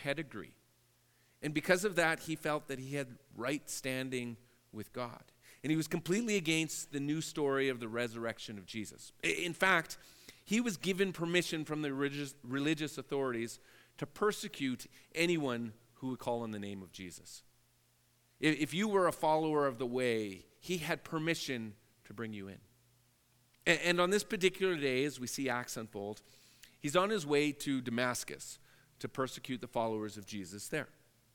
pedigree. And because of that, he felt that he had right standing with God. And he was completely against the new story of the resurrection of Jesus. In fact, he was given permission from the religious authorities to persecute anyone who would call on the name of Jesus. If you were a follower of the way, he had permission to bring you in. And on this particular day, as we see Acts unfold, he's on his way to Damascus to persecute the followers of Jesus there.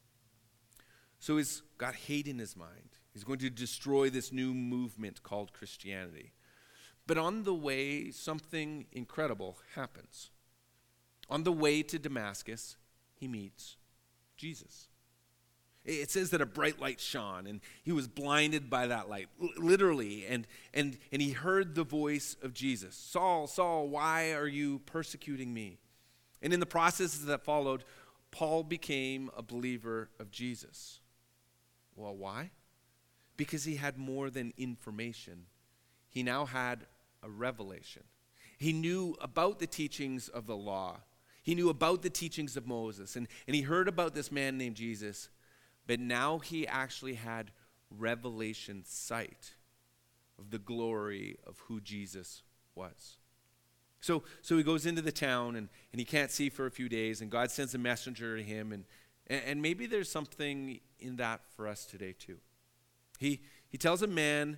So he's got hate in his mind. He's going to destroy this new movement called Christianity. But on the way, something incredible happens. On the way to Damascus, he meets Jesus. It says that a bright light shone, and he was blinded by that light, literally, and he heard the voice of Jesus. Saul, Saul, why are you persecuting me? And in the processes that followed, Paul became a believer of Jesus. Well, why? Because he had more than information. He now had a revelation. He knew about the teachings of the law. He knew about the teachings of Moses, and he heard about this man named Jesus. But now he actually had revelation sight of the glory of who Jesus was. So he goes into the town, and he can't see for a few days, and God sends a messenger to him, and maybe there's something in that for us today too. He tells a man,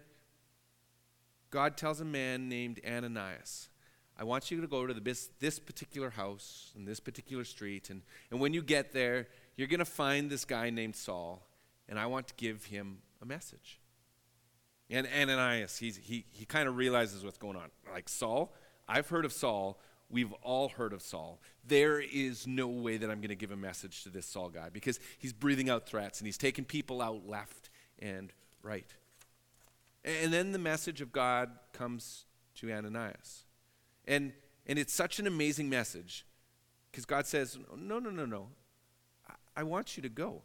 God tells a man named Ananias, I want you to go to this particular house in this particular street, and when you get there, you're going to find this guy named Saul, and I want to give him a message. And Ananias, he kind of realizes what's going on. Like, Saul? I've heard of Saul. We've all heard of Saul. There is no way that I'm going to give a message to this Saul guy, because he's breathing out threats, and he's taking people out left and right. And then the message of God comes to Ananias. And it's such an amazing message, because God says, no. I want you to go.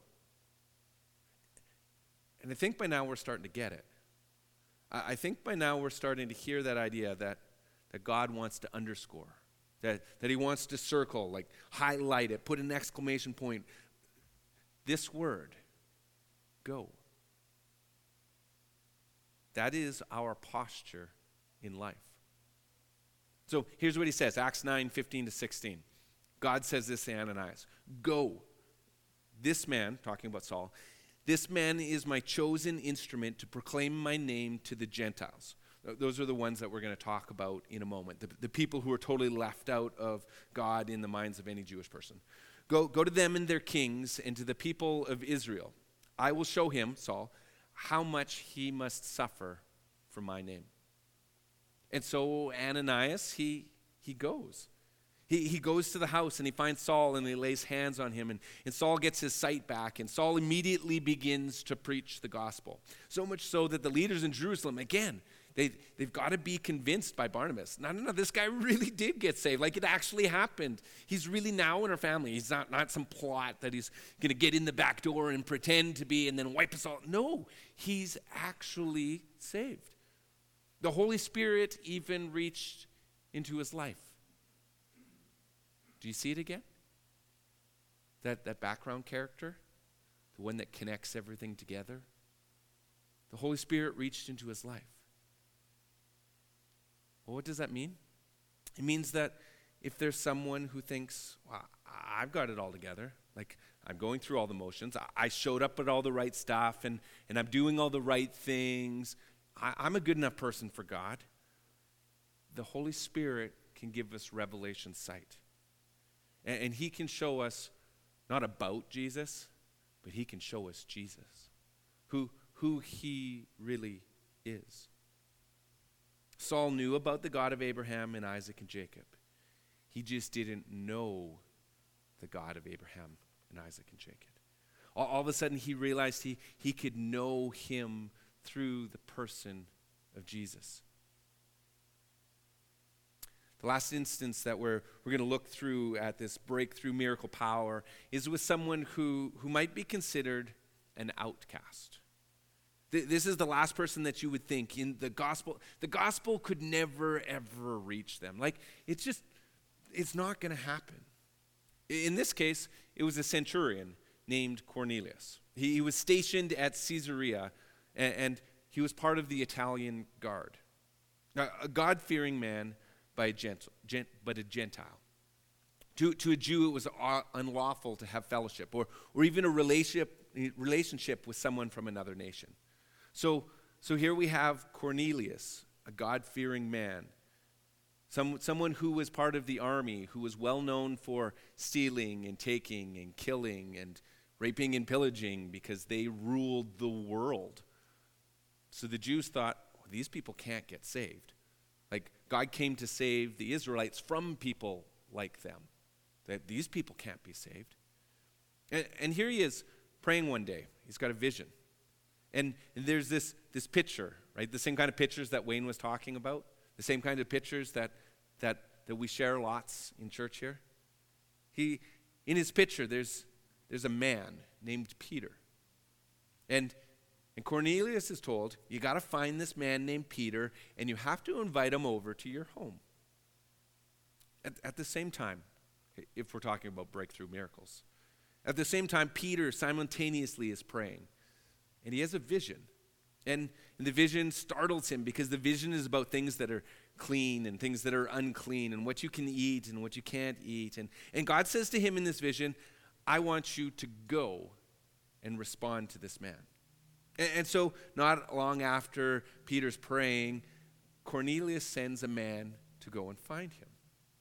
And I think by now we're starting to get it. I think by now we're starting to hear that idea that God wants to underscore, that he wants to circle, like highlight it, put an exclamation point. This word, go. That is our posture in life. So here's what he says, Acts 9:15-16. God says this to Ananias, go. This man, talking about Saul, this man is my chosen instrument to proclaim my name to the Gentiles. Those are the ones that we're going to talk about in a moment, the people who are totally left out of God in the minds of any Jewish person. Go to them and their kings and to the people of Israel. I will show him, Saul, how much he must suffer for my name. And so Ananias, he goes. He goes to the house and he finds Saul and he lays hands on him, and Saul gets his sight back, and Saul immediately begins to preach the gospel. So much so that the leaders in Jerusalem, again, they've got to be convinced by Barnabas. No, this guy really did get saved. Like, it actually happened. He's really now in our family. He's not some plot that he's going to get in the back door and pretend to be and then wipe us all. No, he's actually saved. The Holy Spirit even reached into his life. Do you see it again? That background character, the one that connects everything together. The Holy Spirit reached into his life. Well, what does that mean? It means that if there's someone who thinks, well, I've got it all together, like I'm going through all the motions, I showed up at all the right stuff, and I'm doing all the right things, I'm a good enough person for God, the Holy Spirit can give us revelation sight. And he can show us not about Jesus, but he can show us Jesus, who he really is. Saul knew about the God of Abraham and Isaac and Jacob. He just didn't know the God of Abraham and Isaac and Jacob. All of a sudden he realized he could know him through the person of Jesus. The last instance that we're going to look through at this breakthrough miracle power is with someone who might be considered an outcast. This is the last person that you would think in the gospel. The gospel could never, ever reach them. Like, it's not going to happen. In this case, it was a centurion named Cornelius. He was stationed at Caesarea, and he was part of the Italian guard. A God-fearing man but a Gentile. To a Jew, it was unlawful to have fellowship or even a relationship with someone from another nation. So here we have Cornelius, a God-fearing man, someone who was part of the army, who was well known for stealing and taking and killing and raping and pillaging because they ruled the world. So the Jews thought, well, these people can't get saved. Like, God came to save the Israelites from people like them. That these people can't be saved. And here he is praying one day. He's got a vision. And there's this picture, right? The same kind of pictures that Wayne was talking about. The same kind of pictures that we share lots in church here. In his picture, there's a man named Peter. And Cornelius is told, you got to find this man named Peter, and you have to invite him over to your home. At the same time, if we're talking about breakthrough miracles, at the same time, Peter simultaneously is praying, and he has a vision. And the vision startles him because the vision is about things that are clean and things that are unclean and what you can eat and what you can't eat. And God says to him in this vision, I want you to go and respond to this man. And so not long after Peter's praying, Cornelius sends a man to go and find him.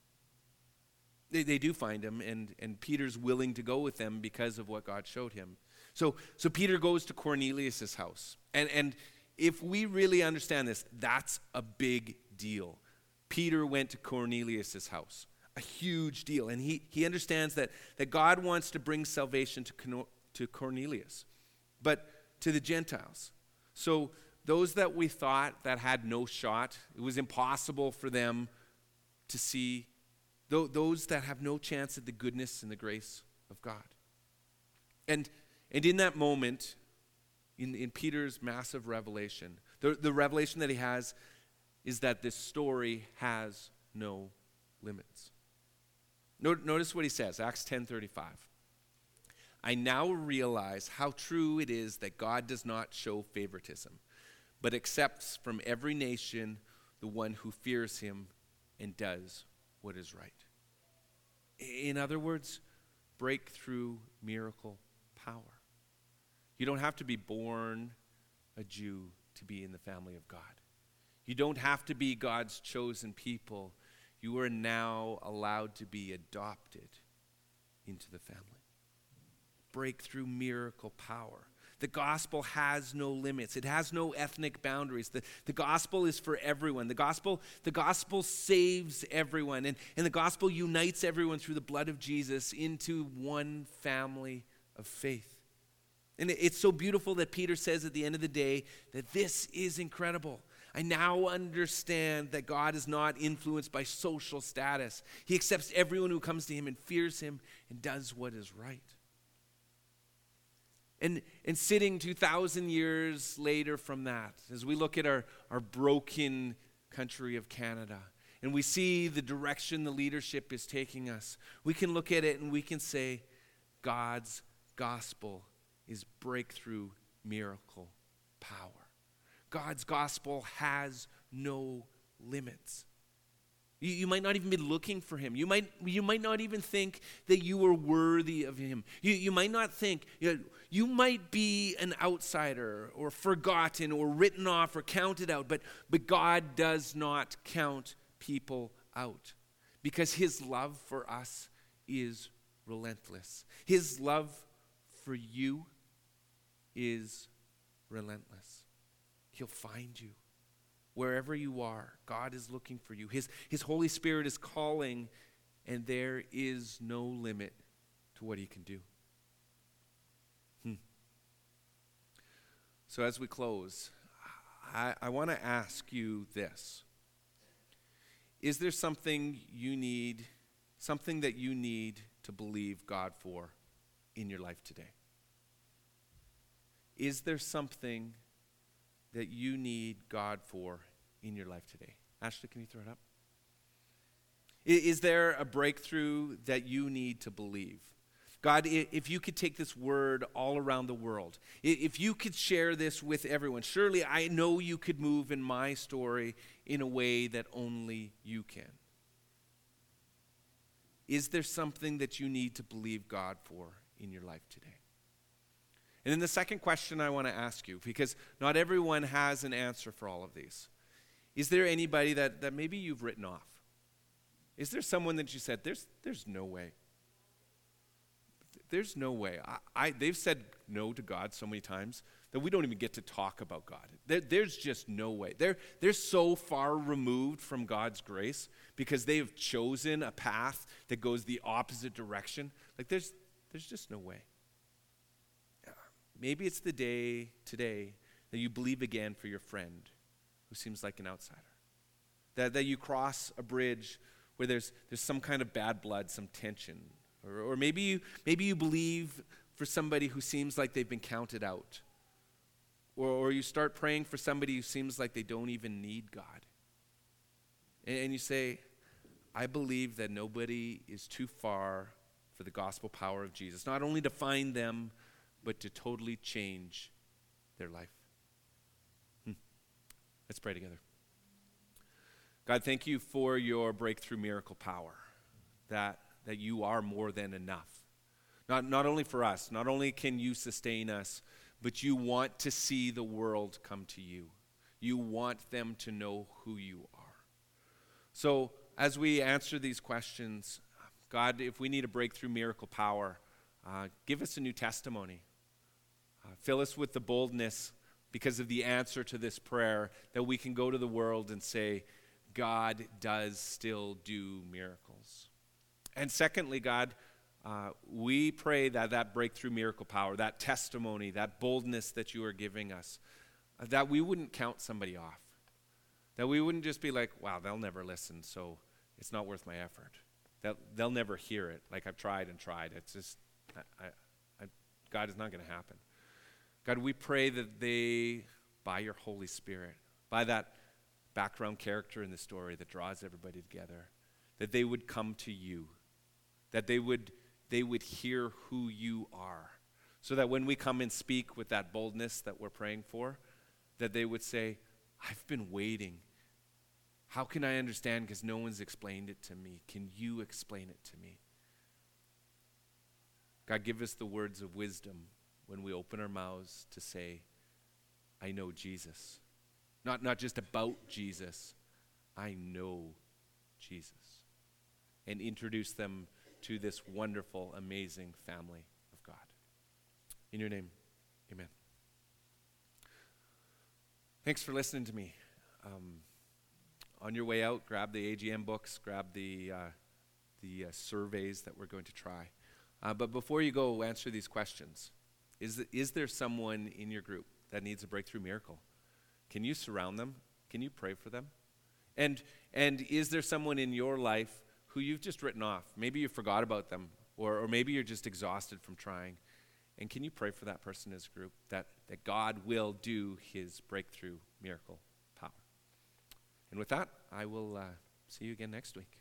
They do find him, and Peter's willing to go with them because of what God showed him. So Peter goes to Cornelius' house. And if we really understand this, that's a big deal. Peter went to Cornelius' house. A huge deal. And he understands that God wants to bring salvation to Cornelius, but to the Gentiles. So those that we thought that had no shot, it was impossible for them to see, those that have no chance at the goodness and the grace of God. And in that moment, in Peter's massive revelation, the revelation that he has is that this story has no limits. Notice what he says, Acts 10:35. I now realize how true it is that God does not show favoritism, but accepts from every nation the one who fears him and does what is right. In other words, breakthrough miracle power. You don't have to be born a Jew to be in the family of God. You don't have to be God's chosen people. You are now allowed to be adopted into the family. Breakthrough miracle power. The gospel has no limits. It has no ethnic boundaries. The gospel is for everyone. The gospel saves everyone. And the gospel unites everyone through the blood of Jesus into one family of faith. And it's so beautiful that Peter says at the end of the day that this is incredible. I now understand that God is not influenced by social status. He accepts everyone who comes to him and fears him and does what is right. And sitting 2,000 years later from that, as we look at our broken country of Canada, and we see the direction the leadership is taking us, we can look at it and we can say, God's gospel is breakthrough miracle power. God's gospel has no limits. You might not even be looking for him. You might not even think that you are worthy of him. You might not think, you might be an outsider or forgotten or written off or counted out, but God does not count people out because his love for us is relentless. His love for you is relentless. He'll find you. Wherever you are, God is looking for you. His Holy Spirit is calling, and there is no limit to what he can do. So as we close, I want to ask you this. Is there something that you need to believe God for in your life today? Is there something that you need God for in your life today? Ashley, can you throw it up? Is there a breakthrough that you need to believe? God, if you could take this word all around the world, if you could share this with everyone, surely I know you could move in my story in a way that only you can. Is there something that you need to believe God for in your life today? And then the second question I want to ask you, because not everyone has an answer for all of these. Is there anybody that maybe you've written off? Is there someone that you said, there's no way? There's no way. They've said no to God so many times that we don't even get to talk about God. There's just no way. They're so far removed from God's grace because they have chosen a path that goes the opposite direction. Like there's just no way. Maybe it's the day today that you believe again for your friend who seems like an outsider. That you cross a bridge where there's some kind of bad blood, some tension. Or maybe you believe for somebody who seems like they've been counted out. Or you start praying for somebody who seems like they don't even need God. And you say, I believe that nobody is too far for the gospel power of Jesus, not only to find them, but to totally change their life. Let's pray together. God, thank you for your breakthrough miracle power, that you are more than enough. Not only for us, not only can you sustain us, but you want to see the world come to you. You want them to know who you are. So as we answer these questions, God, if we need a breakthrough miracle power, give us a new testimony. Fill us with the boldness because of the answer to this prayer that we can go to the world and say, God does still do miracles. And secondly, God, we pray that breakthrough miracle power, that testimony, that boldness that you are giving us, that we wouldn't count somebody off. That we wouldn't just be like, wow, they'll never listen, so it's not worth my effort. They'll never hear it. Like I've tried and tried. It's just, God, is not going to happen. God, we pray that they, by your Holy Spirit, by that background character in the story that draws everybody together, that they would come to you, that they would hear who you are, so that when we come and speak with that boldness that we're praying for, that they would say, I've been waiting. How can I understand? Because no one's explained it to me. Can you explain it to me? God, give us the words of wisdom when we open our mouths to say, I know Jesus. Not just about Jesus, I know Jesus. And introduce them to this wonderful, amazing family of God. In your name, amen. Thanks for listening to me. On your way out, grab the AGM books, grab the surveys that we're going to try. But before you go, answer these questions. Is there someone in your group that needs a breakthrough miracle? Can you surround them? Can you pray for them? And is there someone in your life who you've just written off? Maybe you forgot about them, or maybe you're just exhausted from trying. And can you pray for that person as a group, that God will do his breakthrough miracle power? And with that, I will see you again next week.